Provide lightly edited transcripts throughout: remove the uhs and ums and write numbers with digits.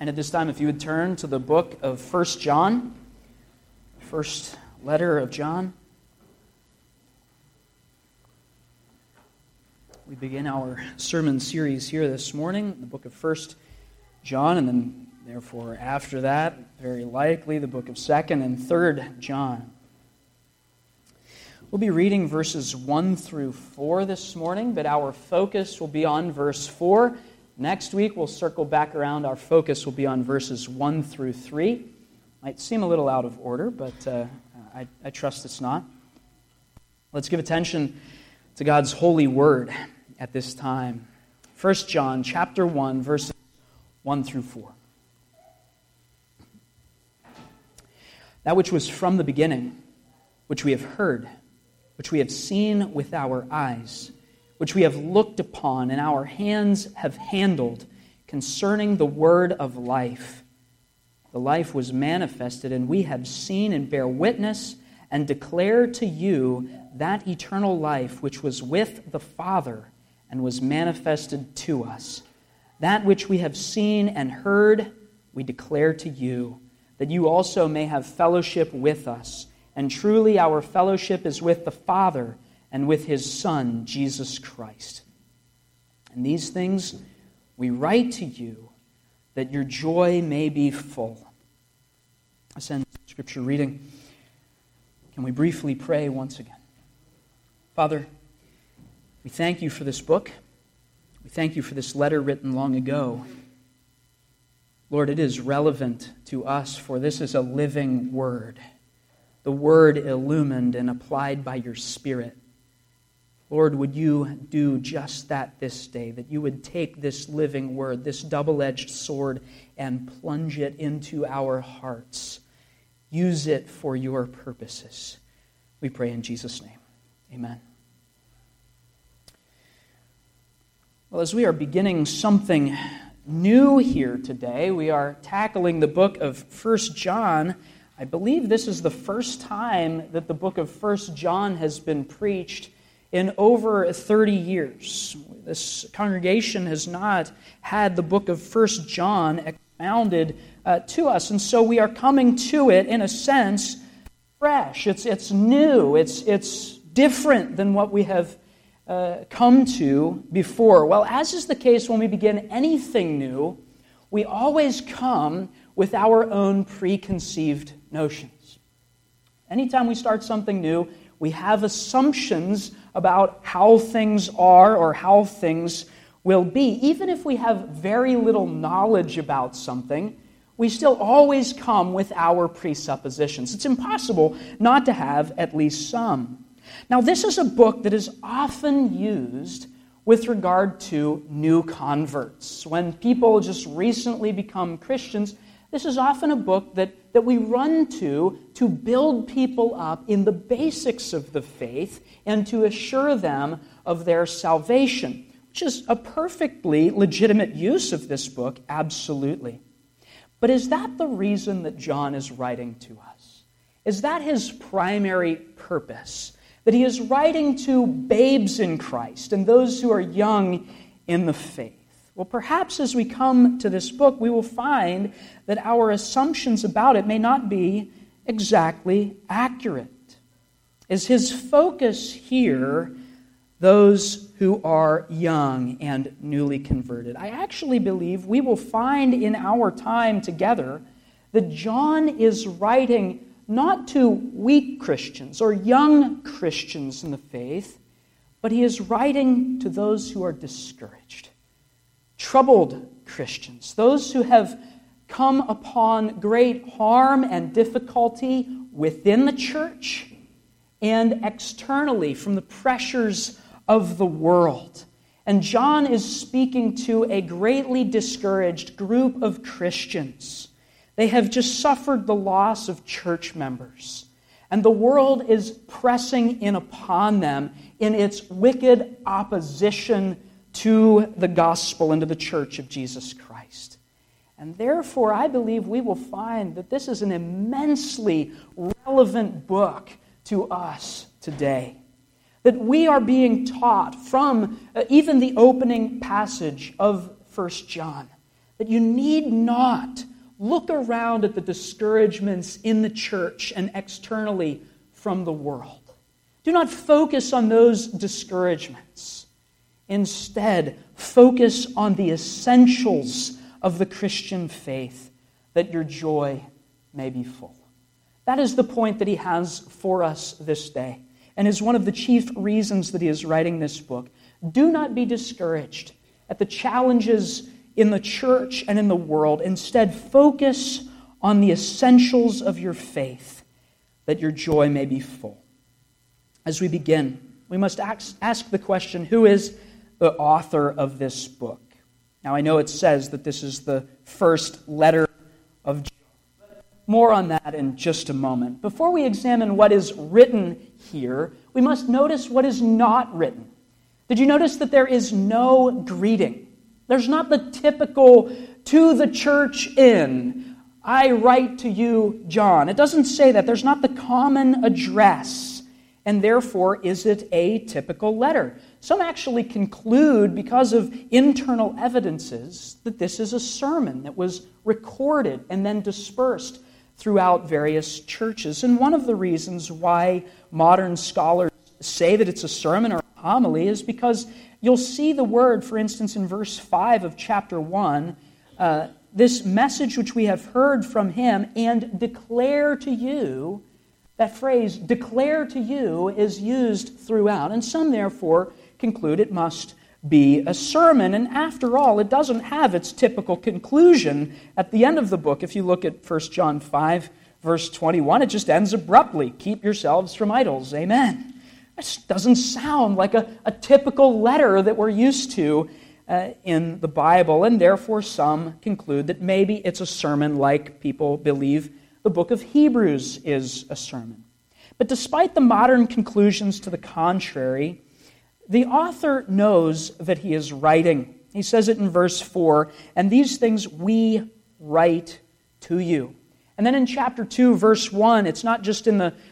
And at this time, if you would turn to the book of 1 John, first letter of John. We begin our sermon series here this morning, the book of 1 John, and then therefore after that, very likely, the book of 2nd and 3rd John. We'll be reading verses 1 through 4 this morning, but our focus will be on verse 4. Next week, we'll circle back around. Our focus will be on verses 1 through 3. Might seem a little out of order, but I trust it's not. Let's give attention to God's holy word at this time. 1 John chapter 1, verses 1 through 4. That which was from the beginning, which we have heard, which we have seen with our eyes, which we have looked upon and our hands have handled, concerning the word of life. The life was manifested, and we have seen and bear witness and declare to you that eternal life which was with the Father and was manifested to us. That which we have seen and heard, we declare to you, that you also may have fellowship with us. And truly our fellowship is with the Father and with His Son, Jesus Christ. And these things we write to you, that your joy may be full. Let's end Scripture reading. Can we briefly pray once again? Father, we thank you for this book. We thank you for this letter written long ago. Lord, it is relevant to us, for this is a living word. The word illumined and applied by your Spirit. Lord, would you do just that this day, that you would take this living word, this double-edged sword, and plunge it into our hearts. Use it for your purposes. We pray in Jesus' name. Amen. Well, as we are beginning something new here today, we are tackling the book of 1 John. I believe this is the first time that the book of 1 John has been preached in over 30 years. This congregation has not had the book of 1 John expounded to us, and so we are coming to it, in a sense, fresh. It's new. It's different than what we have come to before. Well, as is the case when we begin anything new, we always come with our own preconceived notions. Anytime we start something new, we have assumptions about how things are or how things will be. Even if we have very little knowledge about something, we still always come with our presuppositions. It's impossible not to have at least some. Now, this is a book that is often used with regard to new converts. When people just recently become Christians, this is often a book that we run to build people up in the basics of the faith and to assure them of their salvation, which is a perfectly legitimate use of this book, absolutely. But is that the reason that John is writing to us? Is that his primary purpose? That he is writing to babes in Christ and those who are young in the faith? Well, perhaps as we come to this book, we will find that our assumptions about it may not be exactly accurate. Is his focus here those who are young and newly converted? I actually believe we will find in our time together that John is writing not to weak Christians or young Christians in the faith, but he is writing to those who are discouraged. Troubled Christians, those who have come upon great harm and difficulty within the church and externally from the pressures of the world. And John is speaking to a greatly discouraged group of Christians. They have just suffered the loss of church members, and the world is pressing in upon them in its wicked opposition to the gospel and to the church of Jesus Christ. And therefore, I believe we will find that this is an immensely relevant book to us today. That we are being taught from even the opening passage of 1 John, that you need not look around at the discouragements in the church and externally from the world. Do not focus on those discouragements. Instead, focus on the essentials of the Christian faith, that your joy may be full. That is the point that he has for us this day, and is one of the chief reasons that he is writing this book. Do not be discouraged at the challenges in the church and in the world. Instead, focus on the essentials of your faith, that your joy may be full. As we begin, we must ask the question, who is the author of this book? Now, I know it says that this is the first letter of John. More on that in just a moment. Before we examine what is written here, we must notice what is not written. Did you notice that there is no greeting? There's not the typical, to the church in, I write to you, John. It doesn't say that. There's not the common address. And therefore, is it a typical letter? Some actually conclude, because of internal evidences, that this is a sermon that was recorded and then dispersed throughout various churches. And one of the reasons why modern scholars say that it's a sermon or a homily is because you'll see the word, for instance, in verse 5 of chapter 1, this message which we have heard from him and declare to you. That phrase, declare to you, is used throughout. And some, therefore, conclude it must be a sermon. And after all, it doesn't have its typical conclusion at the end of the book. If you look at 1 John 5, verse 21, it just ends abruptly. Keep yourselves from idols. Amen. This doesn't sound like a typical letter that we're used to in the Bible. And therefore, some conclude that maybe it's a sermon like people believe the book of Hebrews is a sermon. But despite the modern conclusions to the contrary, the author knows that he is writing. He says it in verse 4, and these things we write to you. And then in chapter 2, verse 1, it's not just in the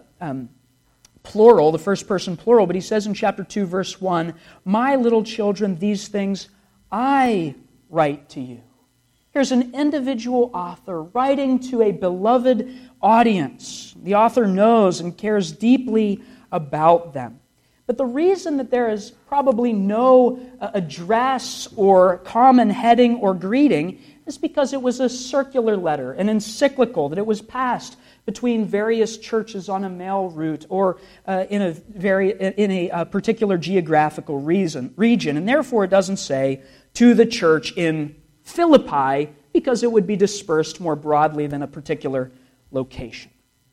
plural, the first person plural, but he says in chapter 2, verse 1, my little children, these things I write to you. Here's an individual author writing to a beloved audience. The author knows and cares deeply about them. But the reason that there is probably no address or common heading or greeting is because it was a circular letter, an encyclical, that it was passed between various churches on a mail route or in a particular geographical region. And therefore it doesn't say to the church in Philippi, because it would be dispersed more broadly than a particular location.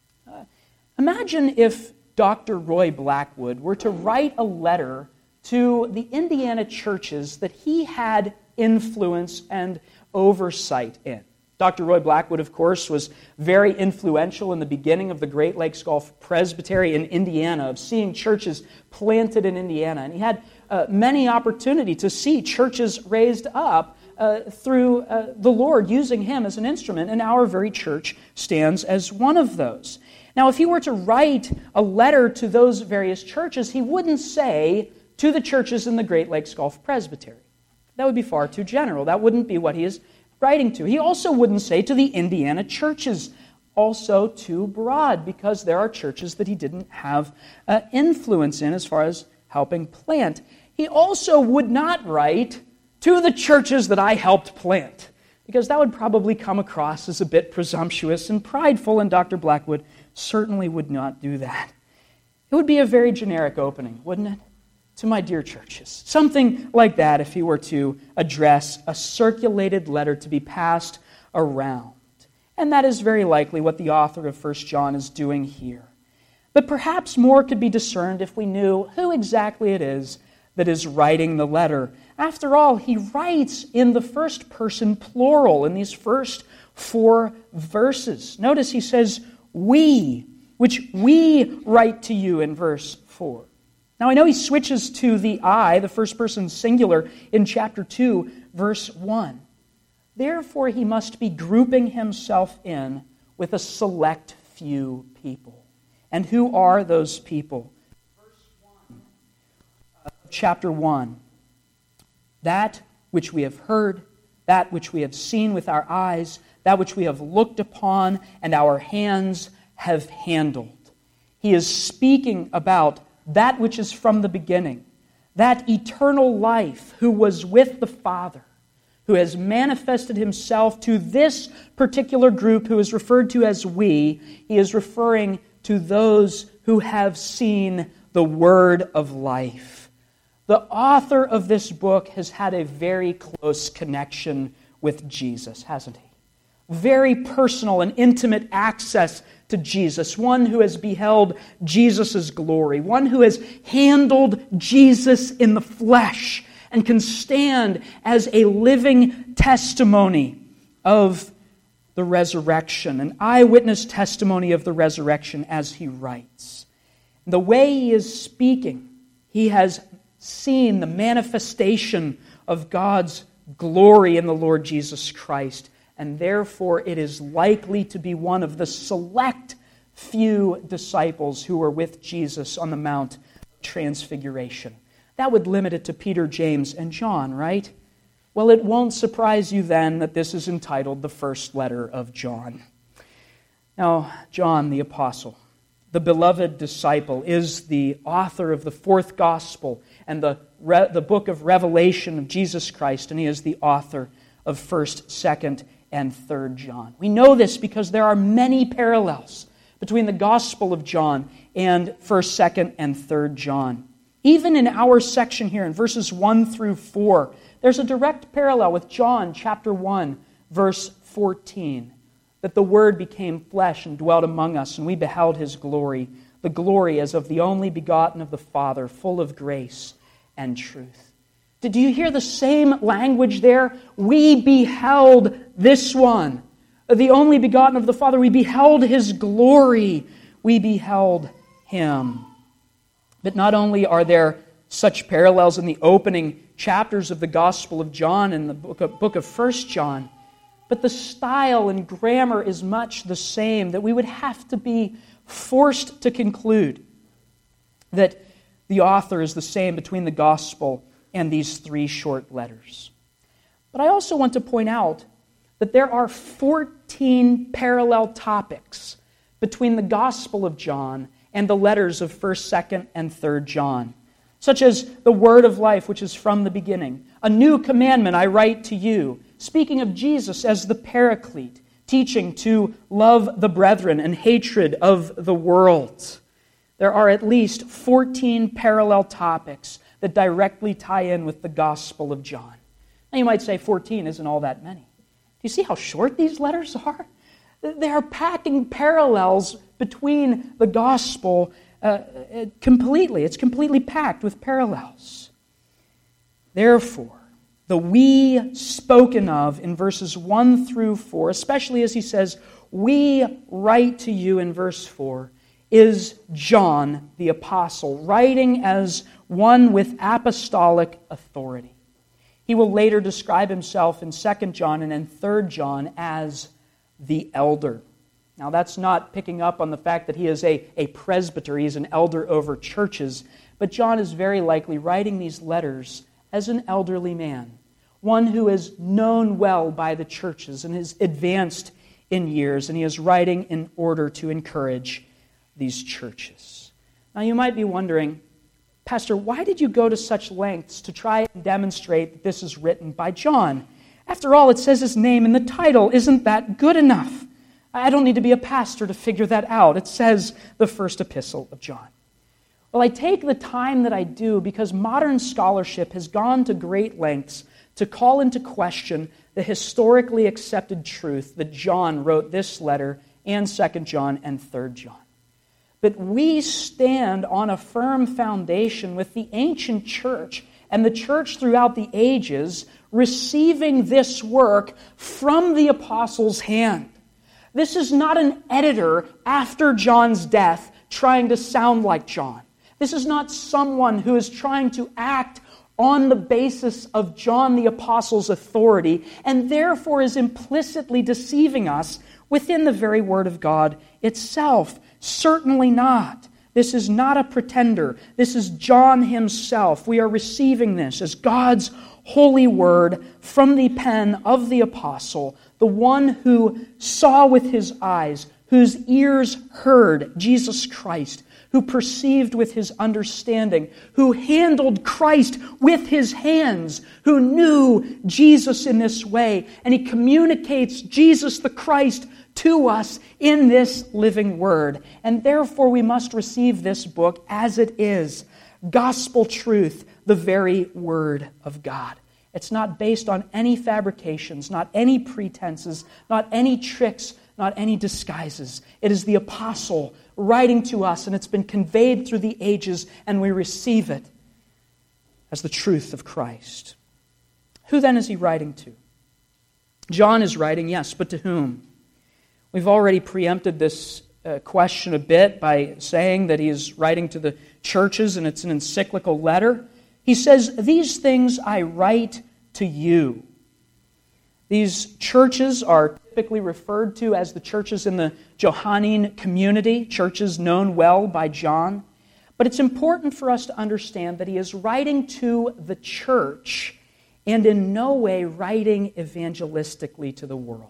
Imagine if Dr. Roy Blackwood were to write a letter to the Indiana churches that he had influence and oversight in. Dr. Roy Blackwood, of course, was very influential in the beginning of the Great Lakes Gulf Presbytery in Indiana, of seeing churches planted in Indiana. And he had many opportunity to see churches raised up through the Lord using him as an instrument, and our very church stands as one of those. Now, if he were to write a letter to those various churches, he wouldn't say to the churches in the Great Lakes Gulf Presbytery. That would be far too general. That wouldn't be what he is writing to. He also wouldn't say to the Indiana churches, also too broad, because there are churches that he didn't have influence in as far as helping plant. He also would not write to the churches that I helped plant, because that would probably come across as a bit presumptuous and prideful, and Dr. Blackwood certainly would not do that. It would be a very generic opening, wouldn't it? To my dear churches. Something like that if he were to address a circulated letter to be passed around. And that is very likely what the author of 1 John is doing here. But perhaps more could be discerned if we knew who exactly it is that is writing the letter. After all, he writes in the first person plural in these first 4 verses. Notice he says, we, which we write to you in verse 4. Now I know he switches to the I, the first person singular, in chapter 2, verse 1. Therefore he must be grouping himself in with a select few people. And who are those people? Verse 1 of chapter 1. That which we have heard that which we have seen with our eyes, that which we have looked upon, and our hands have handled. He is speaking about that which is from the beginning, that eternal life who was with the Father, who has manifested himself to this particular group who is referred to as we. He is referring to those who have seen the Word of life. The author of this book has had a very close connection with Jesus, hasn't he? Very personal and intimate access to Jesus, one who has beheld Jesus' glory, one who has handled Jesus in the flesh and can stand as a living testimony of the resurrection, an eyewitness testimony of the resurrection as he writes. The way he is speaking, he has seen the manifestation of God's glory in the Lord Jesus Christ, and therefore it is likely to be one of the select few disciples who were with Jesus on the Mount of Transfiguration. That would limit it to Peter, James, and John, right? Well, it won't surprise you then that this is entitled the first letter of John. Now, John the Apostle, the beloved disciple, is the author of the fourth gospel and the book of Revelation of Jesus Christ, and he is the author of 1st, 2nd, and 3rd John. We know this because there are many parallels between the Gospel of John and 1st, 2nd, and 3rd John. Even in our section here in verses 1 through 4, there's a direct parallel with John chapter 1, verse 14, that the Word became flesh and dwelt among us, and we beheld His glory, the glory as of the only begotten of the Father, full of grace and truth. Do you hear the same language there? We beheld this one, the only begotten of the Father. We beheld His glory. We beheld Him. But not only are there such parallels in the opening chapters of the Gospel of John and the book of 1 John, but the style and grammar is much the same, that we would have to be forced to conclude that the author is the same between the Gospel and these three short letters. But I also want to point out that there are 14 parallel topics between the Gospel of John and the letters of 1st, 2nd, and 3rd John, such as the word of life, which is from the beginning. A new commandment I write to you, speaking of Jesus as the Paraclete, teaching to love the brethren and hatred of the world. There are at least 14 parallel topics that directly tie in with the Gospel of John. Now you might say 14 isn't all that many. Do you see how short these letters are? They are packing parallels between the Gospel completely. It's completely packed with parallels. Therefore, the we spoken of in verses 1 through 4, especially as he says, we write to you in verse 4, is John the Apostle, writing as one with apostolic authority. He will later describe himself in 2 John and in 3 John as the elder. Now that's not picking up on the fact that he is a presbyter, he's an elder over churches, but John is very likely writing these letters as an elderly man, one who is known well by the churches and is advanced in years, and he is writing in order to encourage these churches. Now you might be wondering, Pastor, why did you go to such lengths to try and demonstrate that this is written by John? After all, it says his name in the title. Isn't that good enough? I don't need to be a pastor to figure that out. It says the first epistle of John. Well, I take the time that I do because modern scholarship has gone to great lengths to call into question the historically accepted truth that John wrote this letter and 2 John and 3 John. But we stand on a firm foundation with the ancient church and the church throughout the ages receiving this work from the apostles' hand. This is not an editor after John's death trying to sound like John. This is not someone who is trying to act on the basis of John the Apostle's authority and therefore is implicitly deceiving us within the very Word of God itself. Certainly not. This is not a pretender. This is John himself. We are receiving this as God's holy word from the pen of the apostle, the one who saw with his eyes, whose ears heard Jesus Christ, who perceived with his understanding, who handled Christ with his hands, who knew Jesus in this way, and he communicates Jesus the Christ to us in this living word. And therefore we must receive this book as it is, gospel truth, the very word of God. It's not based on any fabrications, not any pretenses, not any tricks, not any disguises. It is the apostle writing to us, and it's been conveyed through the ages, and we receive it as the truth of Christ. Who then is he writing to? John is writing, yes, but to whom? We've already preempted this question a bit by saying that he is writing to the churches, and it's an encyclical letter. He says, "These things I write to you." These churches are typically referred to as the churches in the Johannine community, churches known well by John. But it's important for us to understand that he is writing to the church and in no way writing evangelistically to the world.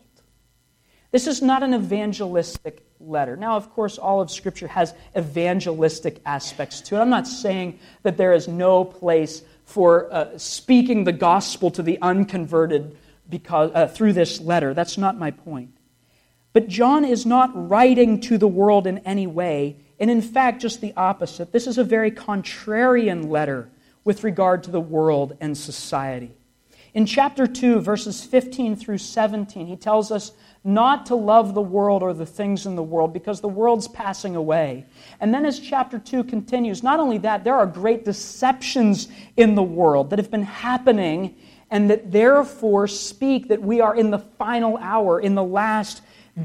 This is not an evangelistic letter. Now, of course, all of Scripture has evangelistic aspects to it. I'm not saying that there is no place for speaking the gospel to the unconverted through this letter. That's not my point. But John is not writing to the world in any way, and in fact, just the opposite. This is a very contrarian letter with regard to the world and society. In chapter 2, verses 15 through 17, he tells us not to love the world or the things in the world because the world's passing away. And then as chapter 2 continues, not only that, there are great deceptions in the world that have been happening and that therefore speak that we are in the final hour, in the last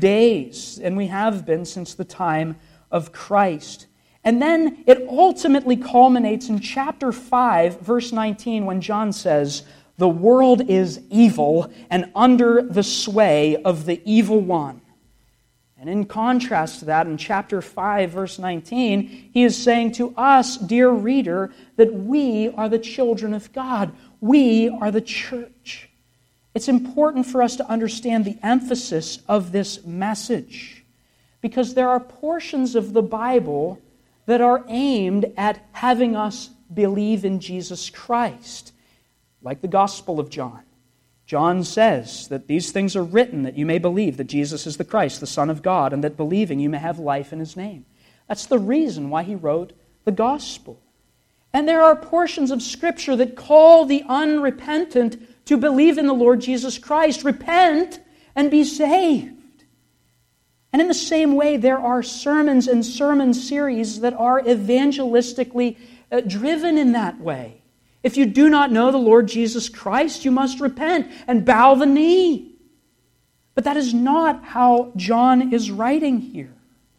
days, and we have been since the time of Christ. And then it ultimately culminates in chapter 5, verse 19, when John says, "The world is evil and under the sway of the evil one." And in contrast to that, in chapter 5, verse 19, he is saying to us, dear reader, that we are the children of God. We are the church. It's important for us to understand the emphasis of this message because there are portions of the Bible that are aimed at having us believe in Jesus Christ, like the Gospel of John. John says that these things are written that you may believe that Jesus is the Christ, the Son of God, and that believing you may have life in His name. That's the reason why he wrote the Gospel. And there are portions of Scripture that call the unrepentant to believe in the Lord Jesus Christ. Repent and be saved. And in the same way, there are sermons and sermon series that are evangelistically driven in that way. If you do not know the Lord Jesus Christ, you must repent and bow the knee. But that is not how John is writing here.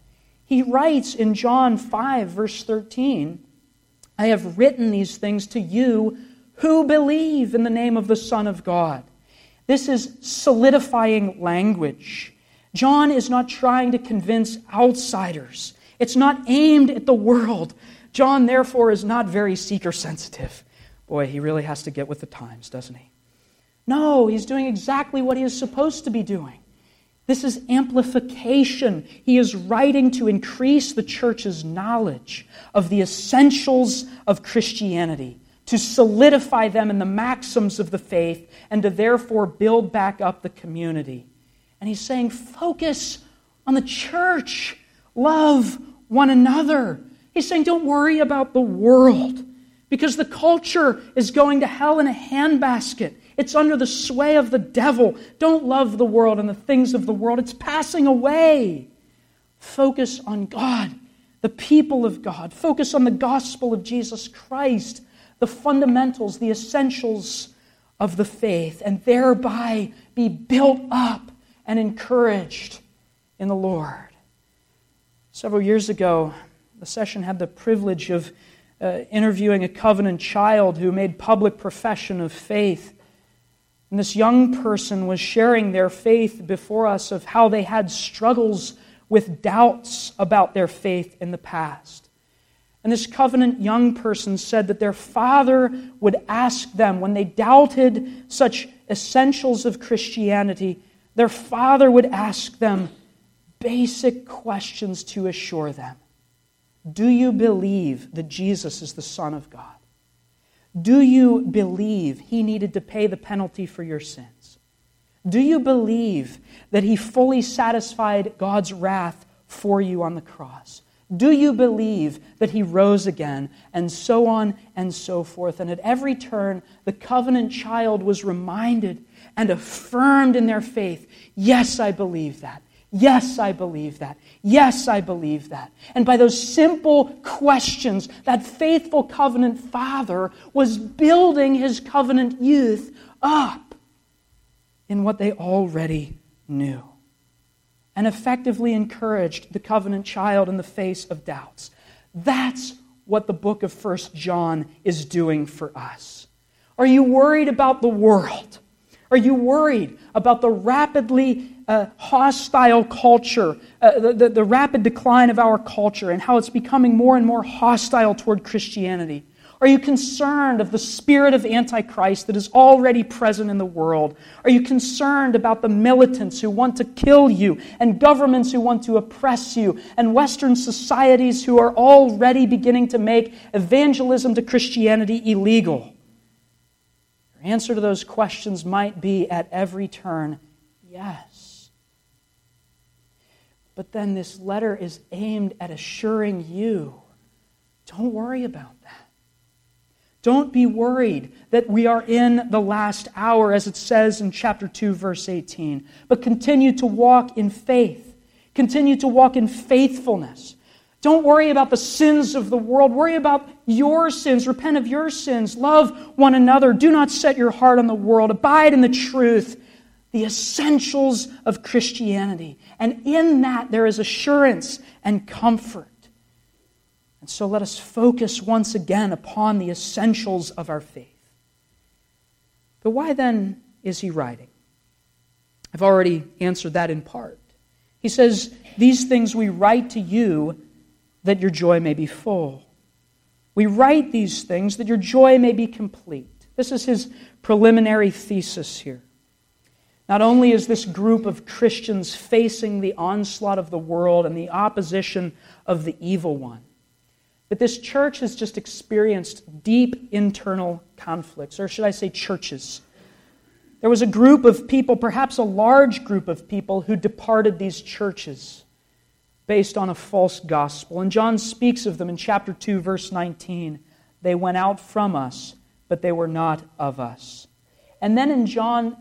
He writes in John 5, verse 13, "I have written these things to you who believe in the name of the Son of God." This is solidifying language. John is not trying to convince outsiders. It's not aimed at the world. John, therefore, is not very seeker-sensitive. Boy, he really has to get with the times, doesn't he? No, he's doing exactly what he is supposed to be doing. This is amplification. He is writing to increase the church's knowledge of the essentials of Christianity, to solidify them in the maxims of the faith, and to therefore build back up the community. And he's saying, focus on the church. Love one another. He's saying, don't worry about the world, because the culture is going to hell in a handbasket. It's under the sway of the devil. Don't love the world and the things of the world. It's passing away. Focus on God, the people of God. Focus on the gospel of Jesus Christ, the fundamentals, the essentials of the faith, and thereby be built up and encouraged in the Lord. Several years ago, the session had the privilege of interviewing a covenant child who made public profession of faith. And this young person was sharing their faith before us of how they had struggles with doubts about their faith in the past. And this covenant young person said that their father would ask them, when they doubted such essentials of Christianity, their father would ask them basic questions to assure them. Do you believe that Jesus is the Son of God? Do you believe He needed to pay the penalty for your sins? Do you believe that He fully satisfied God's wrath for you on the cross? Do you believe that He rose again? And so on and so forth. And at every turn, the covenant child was reminded and affirmed in their faith, yes, I believe that. Yes, I believe that. Yes, I believe that. And by those simple questions, that faithful covenant father was building his covenant youth up in what they already knew, and effectively encouraged the covenant child in the face of doubts. That's what the book of 1 John is doing for us. Are you worried about the world? Are you worried about the rapidly hostile culture, the rapid decline of our culture and how it's becoming more and more hostile toward Christianity? Are you concerned of the spirit of Antichrist that is already present in the world? Are you concerned about the militants who want to kill you and governments who want to oppress you and Western societies who are already beginning to make evangelism to Christianity illegal? Your answer to those questions might be at every turn, yes. But then this letter is aimed at assuring you, don't worry about that. Don't be worried that we are in the last hour, as it says in chapter 2, verse 18. But continue to walk in faith. Continue to walk in faithfulness. Don't worry about the sins of the world. Worry about your sins. Repent of your sins. Love one another. Do not set your heart on the world. Abide in the truth. The essentials of Christianity. And in that there is assurance and comfort. And so let us focus once again upon the essentials of our faith. But why then is he writing? I've already answered that in part. He says, these things we write to you that your joy may be full. We write these things that your joy may be complete. This is his preliminary thesis here. Not only is this group of Christians facing the onslaught of the world and the opposition of the evil one, but this church has just experienced deep internal conflicts, or should I say churches. There was a group of people, perhaps a large group of people, who departed these churches based on a false gospel. And John speaks of them in chapter 2, verse 19. They went out from us, but they were not of us. And then in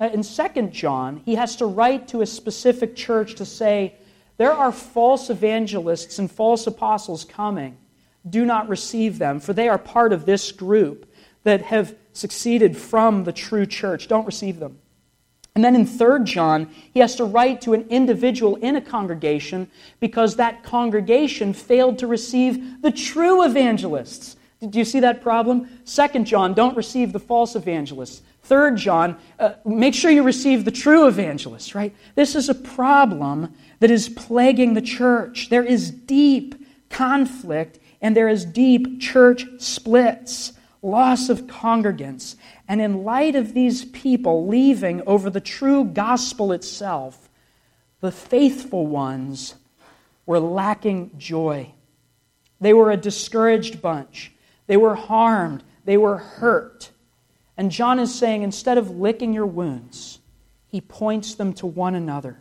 2 John, he has to write to a specific church to say, there are false evangelists and false apostles coming. Do not receive them, for they are part of this group that have succeeded from the true church. Don't receive them. And then in 3 John, he has to write to an individual in a congregation because that congregation failed to receive the true evangelists. Did you see that problem? 2 John, don't receive the false evangelists. 3 John, make sure you receive the true evangelists, right? This is a problem that is plaguing the church. There is deep conflict and there is deep church splits, loss of congregants. And in light of these people leaving over the true gospel itself, the faithful ones were lacking joy. They were a discouraged bunch. They were harmed. They were hurt. And John is saying, instead of licking your wounds, he points them to one another.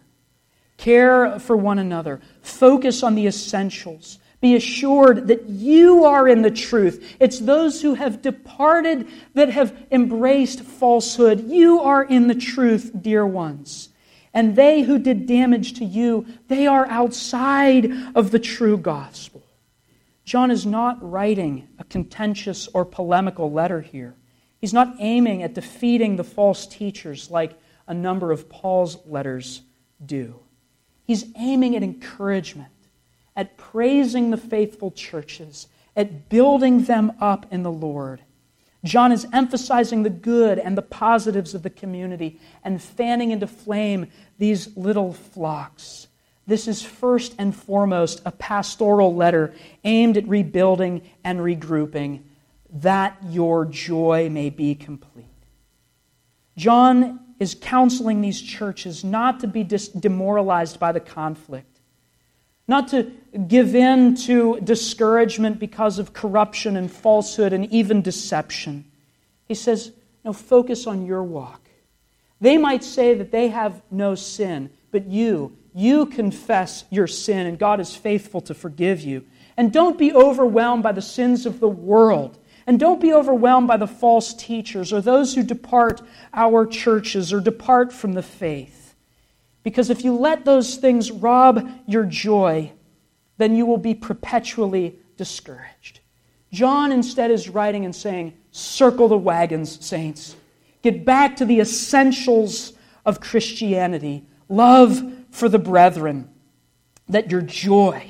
Care for one another. Focus on the essentials. Be assured that you are in the truth. It's those who have departed that have embraced falsehood. You are in the truth, dear ones. And they who did damage to you, they are outside of the true gospel. John is not writing a contentious or polemical letter here. He's not aiming at defeating the false teachers like a number of Paul's letters do. He's aiming at encouragement, at praising the faithful churches, at building them up in the Lord. John is emphasizing the good and the positives of the community and fanning into flame these little flocks. This is first and foremost a pastoral letter aimed at rebuilding and regrouping, that your joy may be complete. John is counseling these churches not to be demoralized by the conflict, not to give in to discouragement because of corruption and falsehood and even deception. He says, no, focus on your walk. They might say that they have no sin, but you confess your sin, and God is faithful to forgive you. And don't be overwhelmed by the sins of the world. And don't be overwhelmed by the false teachers or those who depart our churches or depart from the faith. Because if you let those things rob your joy, then you will be perpetually discouraged. John instead is writing and saying, circle the wagons, saints. Get back to the essentials of Christianity. Love for the brethren. That your joy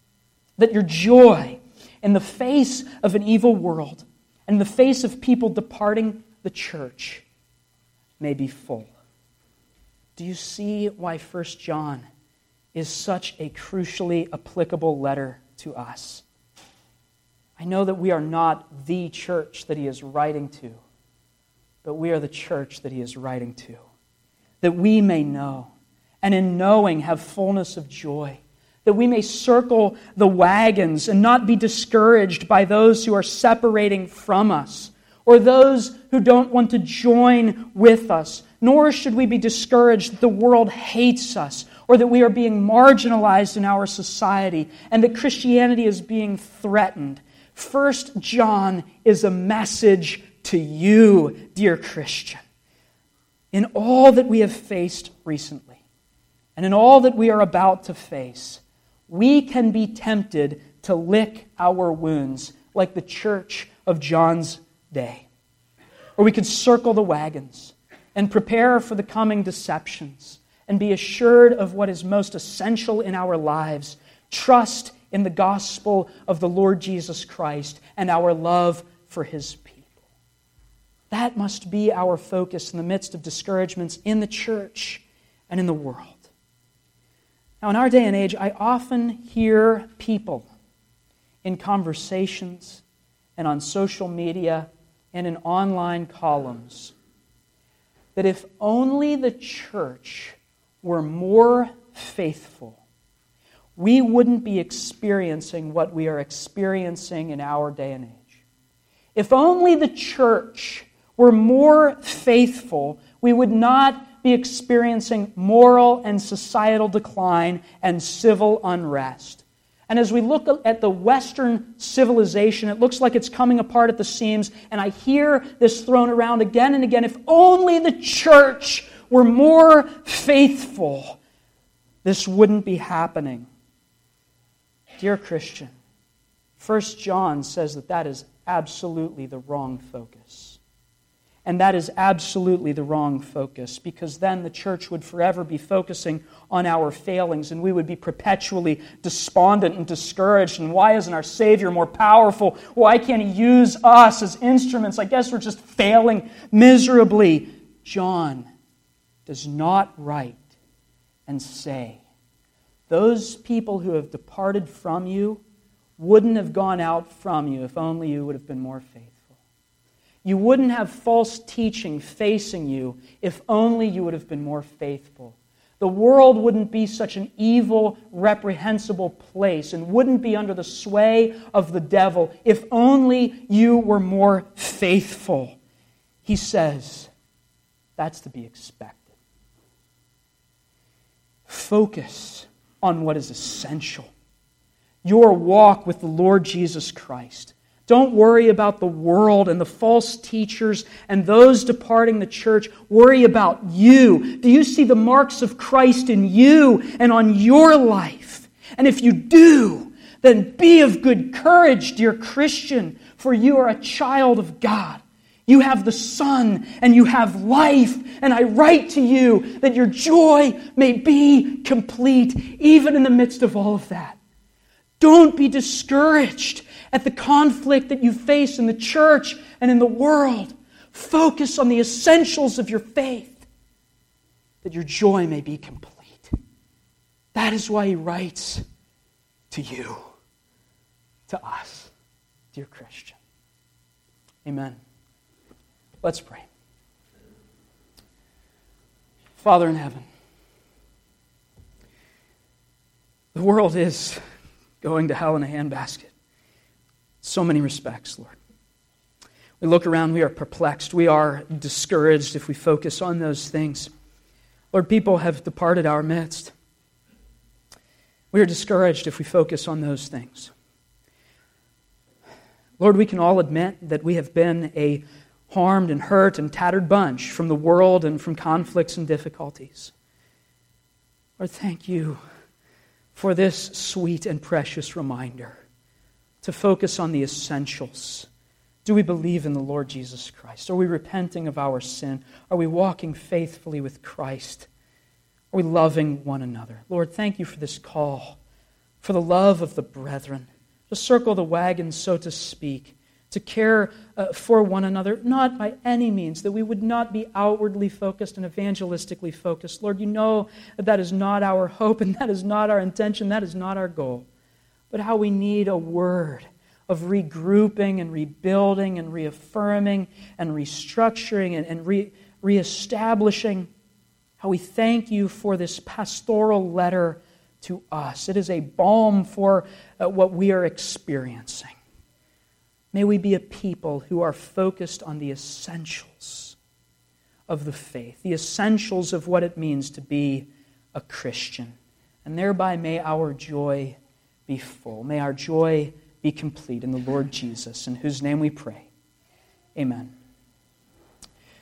in the face of an evil world, and in the face of people departing the church, may be full. Do you see why 1 John is such a crucially applicable letter to us? I know that we are not the church that he is writing to, but we are the church that he is writing to, that we may know, and in knowing have fullness of joy, that we may circle the wagons and not be discouraged by those who are separating from us, or those who don't want to join with us, nor should we be discouraged that the world hates us, or that we are being marginalized in our society, and that Christianity is being threatened. 1 John is a message to you, dear Christian. In all that we have faced recently, and in all that we are about to face, we can be tempted to lick our wounds like the church of John's day. Or we could circle the wagons and prepare for the coming deceptions and be assured of what is most essential in our lives, trust in the gospel of the Lord Jesus Christ and our love for His people. That must be our focus in the midst of discouragements in the church and in the world. Now, in our day and age, I often hear people in conversations and on social media and in online columns that if only the church were more faithful, we wouldn't be experiencing what we are experiencing in our day and age. If only the church were more faithful, we would not be experiencing moral and societal decline and civil unrest. And as we look at the Western civilization, it looks like it's coming apart at the seams, and I hear this thrown around again and again. If only the church were more faithful, this wouldn't be happening. Dear Christian, 1 John says that is absolutely the wrong focus. And that is absolutely the wrong focus, because then the church would forever be focusing on our failings, and we would be perpetually despondent and discouraged. And why isn't our Savior more powerful? Why can't He use us as instruments? I guess we're just failing miserably. John does not write and say, those people who have departed from you wouldn't have gone out from you if only you would have been more faithful. You wouldn't have false teaching facing you if only you would have been more faithful. The world wouldn't be such an evil, reprehensible place and wouldn't be under the sway of the devil if only you were more faithful. He says, that's to be expected. Focus on what is essential. Your walk with the Lord Jesus Christ. Don't worry about the world and the false teachers and those departing the church. Worry about you. Do you see the marks of Christ in you and on your life? And if you do, then be of good courage, dear Christian, for you are a child of God. You have the Son and you have life, and I write to you that your joy may be complete even in the midst of all of that. Don't be discouraged at the conflict that you face in the church and in the world. Focus on the essentials of your faith, that your joy may be complete. That is why he writes to you, to us, dear Christian. Amen. Let's pray. Father in heaven, the world is going to hell in a handbasket. So many respects, Lord. We look around, we are perplexed, we are discouraged if we focus on those things. Lord, people have departed our midst. We are discouraged if we focus on those things. Lord, we can all admit that we have been a harmed and hurt and tattered bunch from the world and from conflicts and difficulties. Lord, thank you for this sweet and precious reminder to focus on the essentials. Do we believe in the Lord Jesus Christ? Are we repenting of our sin? Are we walking faithfully with Christ? Are we loving one another? Lord, thank you for this call, for the love of the brethren, to circle the wagon, so to speak, to care for one another, not by any means, that we would not be outwardly focused and evangelistically focused. Lord, you know that is not our hope and that is not our intention, that is not our goal. But how we need a word of regrouping and rebuilding and reaffirming and restructuring and reestablishing. How we thank you for this pastoral letter to us. It is a balm for what we are experiencing. May we be a people who are focused on the essentials of the faith, the essentials of what it means to be a Christian. And thereby may our joy be full. May our joy be complete in the Lord Jesus, in whose name we pray. Amen.